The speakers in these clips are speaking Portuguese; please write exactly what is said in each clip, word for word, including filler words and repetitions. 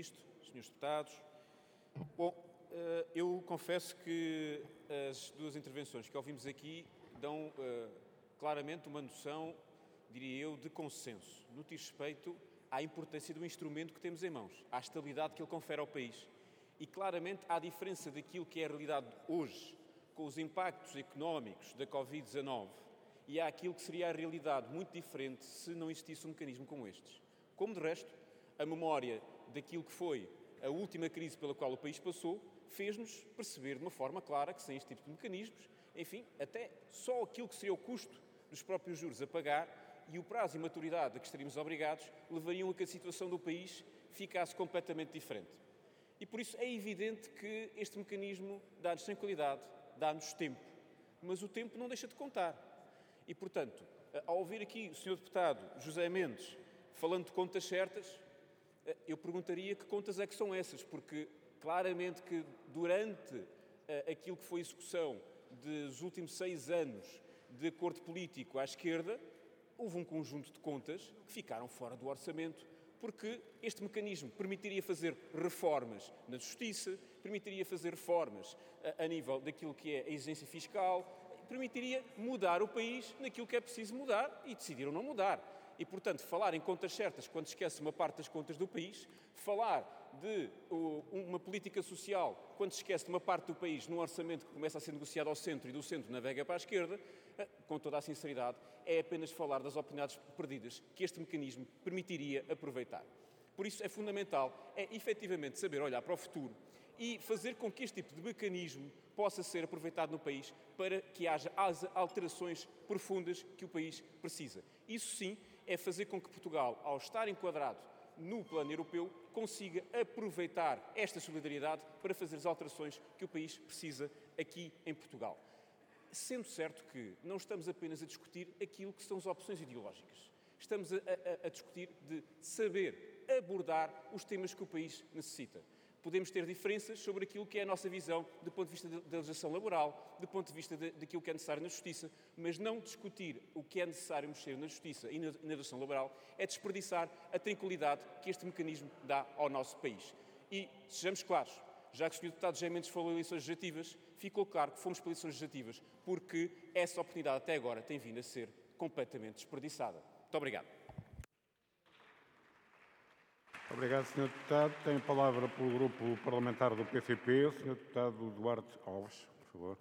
Primeiro-Ministro, senhores deputados. Bom, eu confesso que as duas intervenções que ouvimos aqui dão claramente uma noção, diria eu, de consenso, no que diz respeito à importância do instrumento que temos em mãos, à estabilidade que ele confere ao país. E claramente, à diferença daquilo que é a realidade hoje, com os impactos económicos da covid dezanove, e há aquilo que seria a realidade muito diferente se não existisse um mecanismo como estes. Como, de resto, a memória daquilo que foi a última crise pela qual o país passou fez-nos perceber de uma forma clara que sem este tipo de mecanismos, enfim, até só aquilo que seria o custo dos próprios juros a pagar e o prazo e maturidade a que estaríamos obrigados levariam a que a situação do país ficasse completamente diferente. E por isso é evidente que este mecanismo dá-nos tranquilidade, dá-nos tempo, mas o tempo não deixa de contar. E, portanto, ao ouvir aqui o senhor deputado José Mendes falando de contas certas, eu perguntaria que contas é que são essas, porque claramente que durante aquilo que foi a execução dos últimos seis anos de acordo político à esquerda, houve um conjunto de contas que ficaram fora do orçamento, porque este mecanismo permitiria fazer reformas na justiça, permitiria fazer reformas a, a nível daquilo que é a exigência fiscal, permitiria mudar o país naquilo que é preciso mudar e decidiram não mudar. E, portanto, falar em contas certas quando se esquece uma parte das contas do país, falar de uh, uma política social quando se esquece de uma parte do país num orçamento que começa a ser negociado ao centro e do centro navega para a esquerda, uh, com toda a sinceridade, é apenas falar das oportunidades perdidas que este mecanismo permitiria aproveitar. Por isso é fundamental, é efetivamente saber olhar para o futuro e fazer com que este tipo de mecanismo possa ser aproveitado no país para que haja as alterações profundas que o país precisa. Isso sim é fazer com que Portugal, ao estar enquadrado no plano europeu, consiga aproveitar esta solidariedade para fazer as alterações que o país precisa aqui em Portugal. Sendo certo que não estamos apenas a discutir aquilo que são as opções ideológicas. Estamos a, a, a discutir de saber abordar os temas que o país necessita. Podemos ter diferenças sobre aquilo que é a nossa visão do ponto de vista da legislação laboral, do ponto de vista de, daquilo que é necessário na justiça, mas não discutir o que é necessário mexer na justiça e na, na legislação laboral é desperdiçar a tranquilidade que este mecanismo dá ao nosso país. E, sejamos claros, já que o senhor deputado José Mendes falou em eleições legislativas, ficou claro que fomos para eleições legislativas porque essa oportunidade até agora tem vindo a ser completamente desperdiçada. Muito obrigado. Obrigado, senhor Deputado. Tem a palavra pelo Grupo Parlamentar do P C P, o senhor Deputado Duarte Alves, por favor.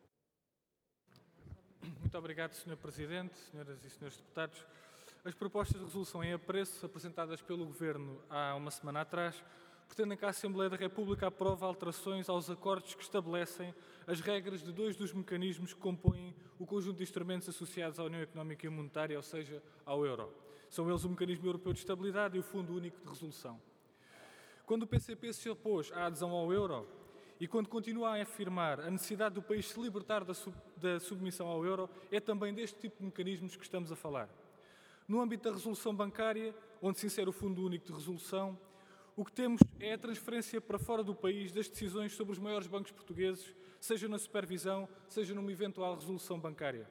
Muito obrigado, senhor Presidente, senhoras e senhores deputados. As propostas de resolução em apreço, apresentadas pelo Governo há uma semana atrás, pretendem que a Assembleia da República aprove alterações aos acordos que estabelecem as regras de dois dos mecanismos que compõem o conjunto de instrumentos associados à União Económica e Monetária, ou seja, ao euro. São eles o Mecanismo Europeu de Estabilidade e o Fundo Único de Resolução. Quando o P C P se opôs à adesão ao euro e quando continua a afirmar a necessidade do país se libertar da, sub, da submissão ao euro, é também deste tipo de mecanismos que estamos a falar. No âmbito da resolução bancária, onde se insere o Fundo Único de Resolução, o que temos é a transferência para fora do país das decisões sobre os maiores bancos portugueses, seja na supervisão, seja numa eventual resolução bancária.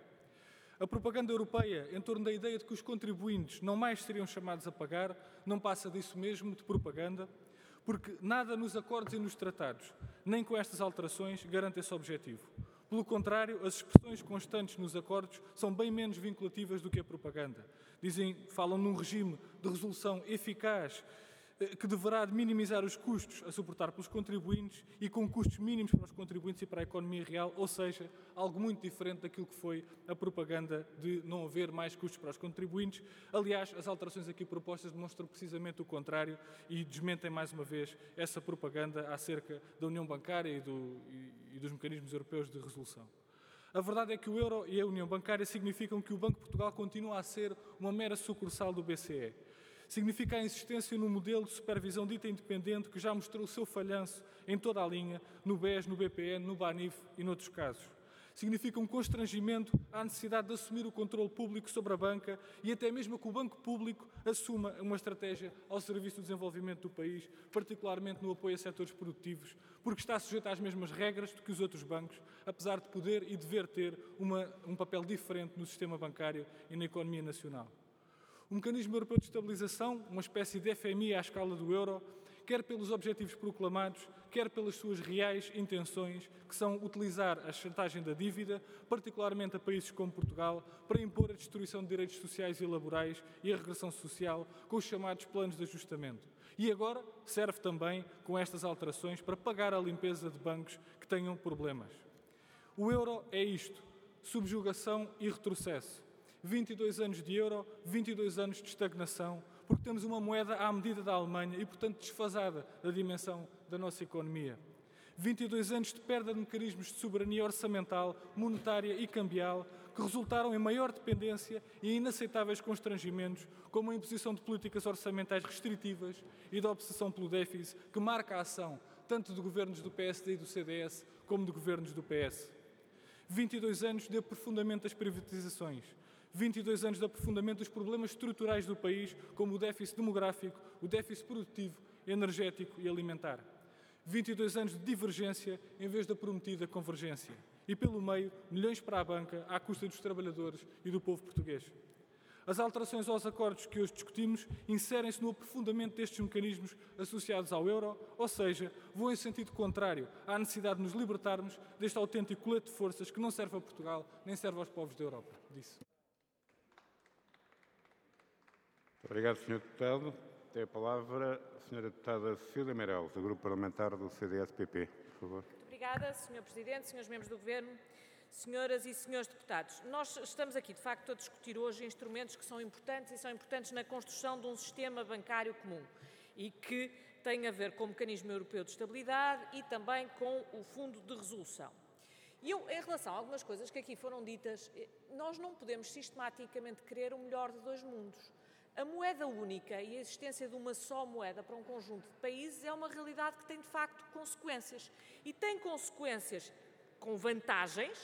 A propaganda europeia em torno da ideia de que os contribuintes não mais seriam chamados a pagar não passa disso mesmo, de propaganda, porque nada nos acordos e nos tratados, nem com estas alterações, garante esse objetivo. Pelo contrário, as expressões constantes nos acordos são bem menos vinculativas do que a propaganda. Dizem, falam num regime de resolução eficaz, que deverá minimizar os custos a suportar pelos contribuintes e com custos mínimos para os contribuintes e para a economia real, ou seja, algo muito diferente daquilo que foi a propaganda de não haver mais custos para os contribuintes. Aliás, as alterações aqui propostas demonstram precisamente o contrário e desmentem mais uma vez essa propaganda acerca da União Bancária e, do, e, e dos mecanismos europeus de resolução. A verdade é que o euro e a União Bancária significam que o Banco de Portugal continua a ser uma mera sucursal do B C E. Significa a insistência no modelo de supervisão dita independente que já mostrou o seu falhanço em toda a linha, no B E S, no B P N, no BANIF e noutros casos. Significa um constrangimento à necessidade de assumir o controle público sobre a banca e até mesmo que o Banco Público assuma uma estratégia ao serviço do desenvolvimento do país, particularmente no apoio a setores produtivos, porque está sujeito às mesmas regras do que os outros bancos, apesar de poder e dever ter uma, um papel diferente no sistema bancário e na economia nacional. O Mecanismo Europeu de Estabilização, uma espécie de F M I à escala do euro, quer pelos objetivos proclamados, quer pelas suas reais intenções, que são utilizar a chantagem da dívida, particularmente a países como Portugal, para impor a destruição de direitos sociais e laborais e a regressão social com os chamados planos de ajustamento. E agora serve também, com estas alterações, para pagar a limpeza de bancos que tenham problemas. O euro é isto, subjugação e retrocesso. vinte e dois anos de euro, vinte e dois anos de estagnação, porque temos uma moeda à medida da Alemanha e, portanto, desfasada da dimensão da nossa economia. vinte e dois anos de perda de mecanismos de soberania orçamental, monetária e cambial, que resultaram em maior dependência e inaceitáveis constrangimentos, como a imposição de políticas orçamentais restritivas e da obsessão pelo déficit, que marca a ação tanto de governos do P S D e do C D S, como de governos do P S. vinte e dois anos de aprofundamento das privatizações, vinte e dois anos de aprofundamento dos problemas estruturais do país, como o déficit demográfico, o déficit produtivo, energético e alimentar. vinte e dois anos de divergência em vez da prometida convergência. E, pelo meio, milhões para a banca, à custa dos trabalhadores e do povo português. As alterações aos acordos que hoje discutimos inserem-se no aprofundamento destes mecanismos associados ao euro, ou seja, vão em sentido contrário à necessidade de nos libertarmos deste autêntico colete de forças que não serve a Portugal, nem serve aos povos da Europa. Disse. Obrigado, senhor Deputado. Tem a palavra a senhora Deputada Cecília Meirelles, do Grupo Parlamentar do C D S P P, por favor. Muito obrigada, senhor Presidente, senhores membros do Governo, senhoras e senhores deputados. Nós estamos aqui, de facto, a discutir hoje instrumentos que são importantes e são importantes na construção de um sistema bancário comum e que tem a ver com o Mecanismo Europeu de Estabilidade e também com o Fundo de Resolução. E eu, em relação a algumas coisas que aqui foram ditas, nós não podemos sistematicamente querer o melhor de dois mundos. A moeda única e a existência de uma só moeda para um conjunto de países é uma realidade que tem, de facto, consequências. E tem consequências com vantagens,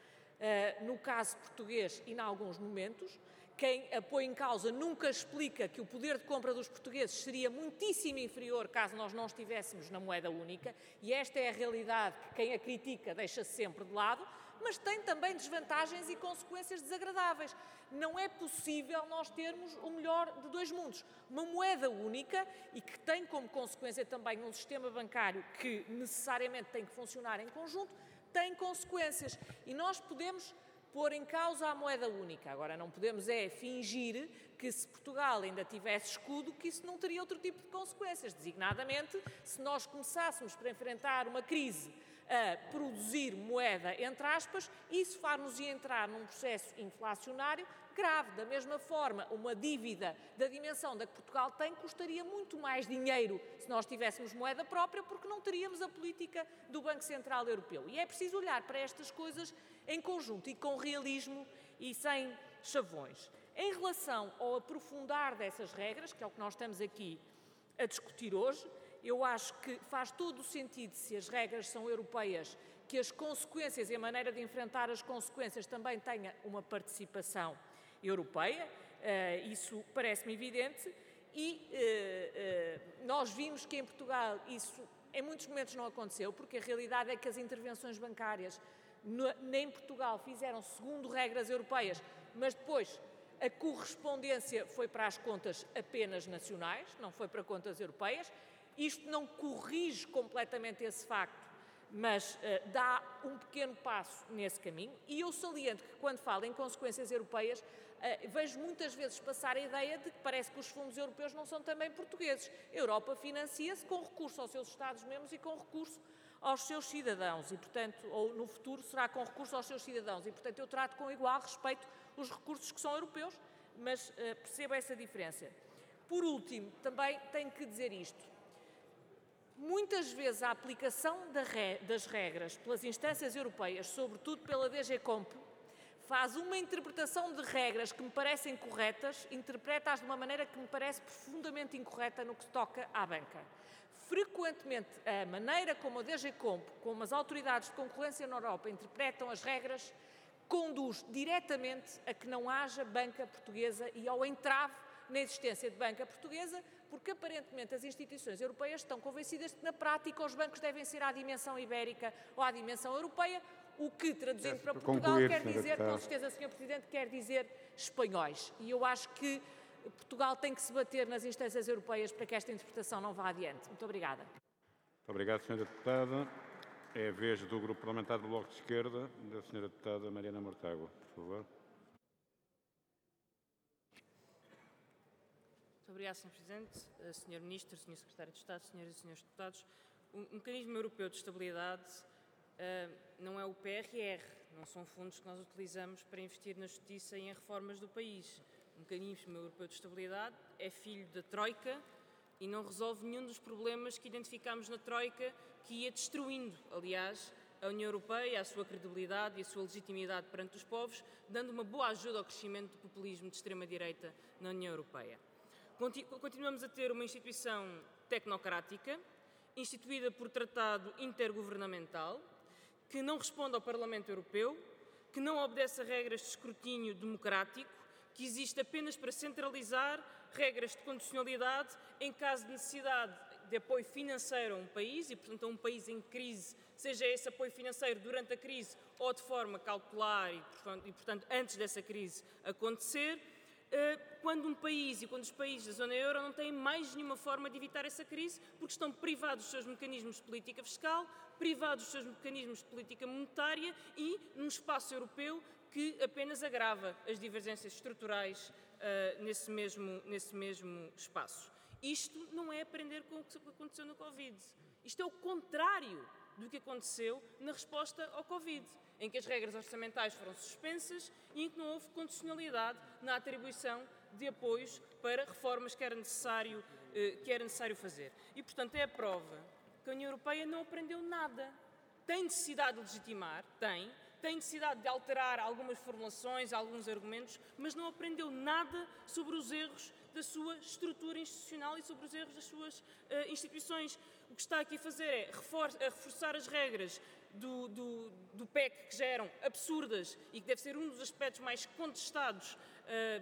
uh, no caso português e em alguns momentos. Quem a põe em causa nunca explica que o poder de compra dos portugueses seria muitíssimo inferior caso nós não estivéssemos na moeda única. E esta é a realidade que quem a critica deixa sempre de lado. Mas tem também desvantagens e consequências desagradáveis. Não é possível nós termos o melhor de dois mundos. Uma moeda única e que tem como consequência também um sistema bancário que necessariamente tem que funcionar em conjunto, tem consequências. E nós podemos pôr em causa a moeda única. Agora, não podemos é fingir que se Portugal ainda tivesse escudo, que isso não teria outro tipo de consequências. Designadamente, se nós começássemos para enfrentar uma crise a produzir moeda, entre aspas, isso faz-nos entrar num processo inflacionário grave. Da mesma forma, uma dívida da dimensão da que Portugal tem custaria muito mais dinheiro se nós tivéssemos moeda própria, porque não teríamos a política do Banco Central Europeu. E é preciso olhar para estas coisas em conjunto e com realismo e sem chavões. Em relação ao aprofundar dessas regras, que é o que nós estamos aqui a discutir hoje, eu acho que faz todo o sentido, se as regras são europeias, que as consequências e a maneira de enfrentar as consequências também tenha uma participação europeia. Uh, isso parece-me evidente. E uh, uh, nós vimos que em Portugal isso em muitos momentos não aconteceu, porque a realidade é que as intervenções bancárias no, nem Portugal fizeram segundo regras europeias, mas depois a correspondência foi para as contas apenas nacionais, não foi para contas europeias. Isto não corrige completamente esse facto, mas uh, dá um pequeno passo nesse caminho. E eu saliento que, quando falo em consequências europeias, uh, vejo muitas vezes passar a ideia de que parece que os fundos europeus não são também portugueses. A Europa financia-se com recurso aos seus Estados-membros e com recurso aos seus cidadãos, e, portanto, ou no futuro será com recurso aos seus cidadãos. E, portanto, eu trato com igual respeito os recursos que são europeus, mas uh, percebo essa diferença. Por último, também tenho que dizer isto. Muitas vezes a aplicação das regras pelas instâncias europeias, sobretudo pela D G Comp, faz uma interpretação de regras que me parecem corretas, interpreta-as de uma maneira que me parece profundamente incorreta no que toca à banca. Frequentemente, a maneira como a D G Comp, como as autoridades de concorrência na Europa interpretam as regras, conduz diretamente a que não haja banca portuguesa e ao entrave na existência de banca portuguesa, porque aparentemente as instituições europeias estão convencidas de que na prática os bancos devem ser à dimensão ibérica ou à dimensão europeia, o que, traduzindo para Portugal, quer dizer, com certeza, senhor Presidente, quer dizer espanhóis. E eu acho que Portugal tem que se bater nas instâncias europeias para que esta interpretação não vá adiante. Muito obrigada. Muito obrigado, senhora Deputada. É a vez do Grupo Parlamentar do Bloco de Esquerda, da senhora Deputada Mariana Mortágua, por favor. Muito obrigada, senhor Presidente, senhor Ministro, senhor Secretário de Estado, senhoras e senhores deputados. O Mecanismo Europeu de Estabilidade uh, não é o P R R, não são fundos que nós utilizamos para investir na justiça e em reformas do país. O Mecanismo Europeu de Estabilidade é filho da Troika e não resolve nenhum dos problemas que identificámos na Troika, que ia destruindo, aliás, a União Europeia, a sua credibilidade e a sua legitimidade perante os povos, dando uma boa ajuda ao crescimento do populismo de extrema-direita na União Europeia. Continuamos a ter uma instituição tecnocrática, instituída por tratado intergovernamental, que não responde ao Parlamento Europeu, que não obedece a regras de escrutínio democrático, que existe apenas para centralizar regras de condicionalidade em caso de necessidade de apoio financeiro a um país, e, portanto, a um país em crise, seja esse apoio financeiro durante a crise ou de forma cautelar e, portanto, antes dessa crise acontecer, quando um país e quando os países da zona euro não têm mais nenhuma forma de evitar essa crise, porque estão privados dos seus mecanismos de política fiscal, privados dos seus mecanismos de política monetária e num espaço europeu que apenas agrava as divergências estruturais uh, nesse, mesmo, nesse mesmo espaço. Isto não é aprender com o que aconteceu no Covid. Isto é o contrário do que aconteceu na resposta ao Covid, em que as regras orçamentais foram suspensas e em que não houve condicionalidade na atribuição de apoios para reformas que era necessário, eh, que era necessário fazer. E, portanto, é a prova que a União Europeia não aprendeu nada. Tem necessidade de legitimar, tem, tem necessidade de alterar algumas formulações, alguns argumentos, mas não aprendeu nada sobre os erros da sua estrutura institucional e sobre os erros das suas uh, instituições. O que está aqui a fazer é refor a reforçar as regras do, do, do P E C, que já eram absurdas e que deve ser um dos aspectos mais contestados uh,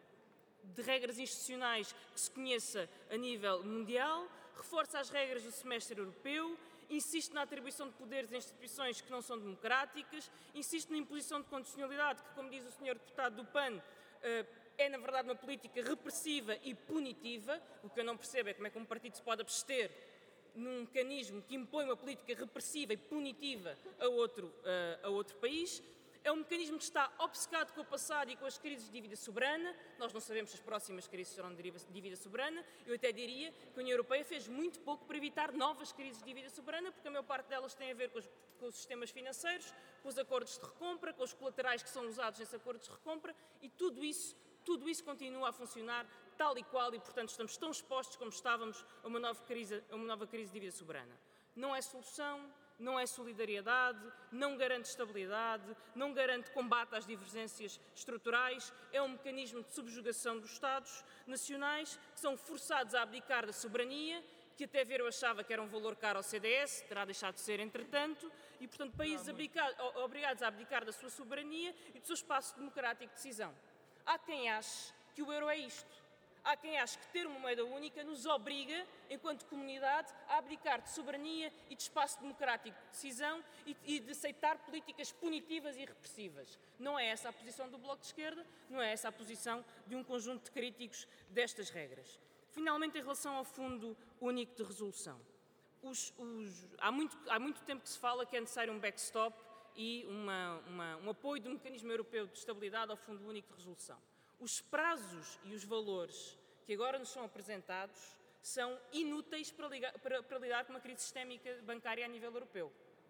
de regras institucionais que se conheça a nível mundial, reforça as regras do semestre europeu, insiste na atribuição de poderes a instituições que não são democráticas, insiste na imposição de condicionalidade, que, como diz o senhor deputado do P A N, uh, é, na verdade, uma política repressiva e punitiva. O que eu não percebo é como é que um partido se pode abster num mecanismo que impõe uma política repressiva e punitiva a outro, uh, a outro país. É um mecanismo que está obcecado com o passado e com as crises de dívida soberana. Nós não sabemos se as próximas crises serão de dívida soberana. Eu até diria que a União Europeia fez muito pouco para evitar novas crises de dívida soberana, porque a maior parte delas tem a ver com os, com os sistemas financeiros, com os acordos de recompra, com os colaterais que são usados nesses acordos de recompra, e tudo isso, tudo isso continua a funcionar tal e qual, e, portanto, estamos tão expostos como estávamos a uma nova crise, a uma nova crise de dívida soberana. Não é solução, não é solidariedade, não garante estabilidade, não garante combate às divergências estruturais, é um mecanismo de subjugação dos Estados nacionais que são forçados a abdicar da soberania, que até ver eu achava que era um valor caro ao C D S, terá deixado de ser entretanto, e, portanto, países abdicar, obrigados a abdicar da sua soberania e do seu espaço democrático de decisão. Há quem ache que o euro é isto. Há quem ache que ter uma moeda única nos obriga, enquanto comunidade, a abdicar de soberania e de espaço democrático de decisão e, e de aceitar políticas punitivas e repressivas. Não é essa a posição do Bloco de Esquerda, não é essa a posição de um conjunto de críticos destas regras. Finalmente, em relação ao Fundo Único de Resolução. Os, os, há, muito, há muito tempo que se fala que é necessário um backstop e uma, uma, um apoio do Mecanismo Europeu de Estabilidade ao Fundo Único de Resolução. Os prazos e os valores que agora nos são apresentados são inúteis para, ligar, para, para lidar com uma crise sistémica bancária a nível europeu.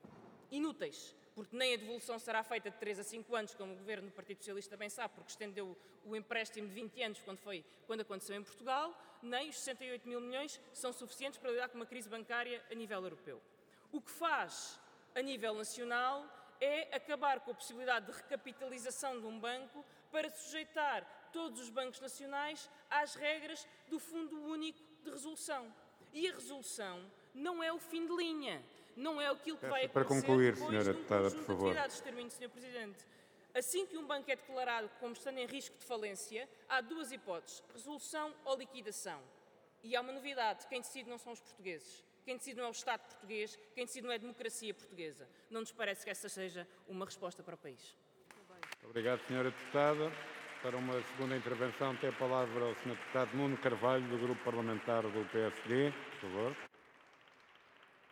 Inúteis, porque nem a devolução será feita de três a cinco anos, como o Governo do Partido Socialista bem sabe, porque estendeu o empréstimo de vinte anos quando, foi, quando aconteceu em Portugal, nem os sessenta e oito mil milhões são suficientes para lidar com uma crise bancária a nível europeu. O que faz a nível nacional é acabar com a possibilidade de recapitalização de um banco para sujeitar todos os bancos nacionais às regras do Fundo Único de Resolução. E a resolução não é o fim de linha, não é aquilo que vai acontecer para concluir, depois senhora de um deputada, conjunto por de favor. atividades. Termino, senhor Presidente. Assim que um banco é declarado como estando em risco de falência, há duas hipóteses, resolução ou liquidação. E há uma novidade, quem decide não são os portugueses. Quem decide não é o Estado português, quem decide não é a democracia portuguesa. Não nos parece que essa seja uma resposta para o país. Muito obrigado, senhora deputada. Para uma segunda intervenção, tem a palavra o senhor Deputado Nuno Carvalho, do Grupo Parlamentar do P S D. Por favor.